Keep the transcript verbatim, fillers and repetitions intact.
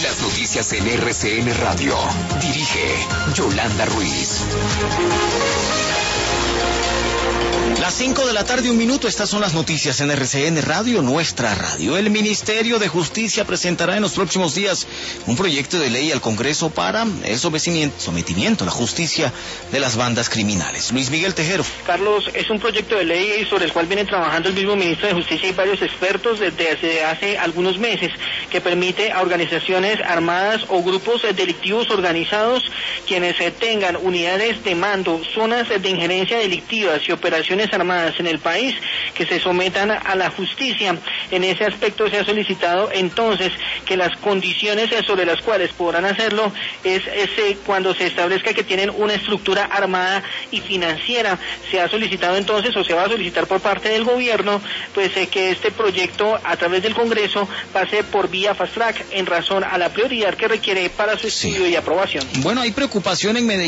Las noticias en R C N Radio. Dirige Yolanda Ruiz. Las cinco de la tarde, un minuto. Estas son las noticias en R C N Radio, nuestra radio. El Ministerio de Justicia presentará en los próximos días un proyecto de ley al Congreso para el sometimiento a la justicia de las bandas criminales. Luis Miguel Tejero. Carlos, es un proyecto de ley sobre el cual viene trabajando el mismo ministro de Justicia y varios expertos desde hace, hace algunos meses, que permite a organizaciones armadas o grupos delictivos organizados quienes tengan unidades de mando, zonas de injerencia delictivas y operaciones armadas en el país, que se sometan a la justicia. En ese aspecto se ha solicitado entonces que las condiciones sobre las cuales podrán hacerlo es, es eh, cuando se establezca que tienen una estructura armada y financiera. Se ha solicitado entonces, o se va a solicitar por parte del gobierno, pues eh, que este proyecto a través del Congreso pase por vía fast track en razón a la prioridad que requiere para su estudio sí. y aprobación. Bueno, hay preocupación en Medellín.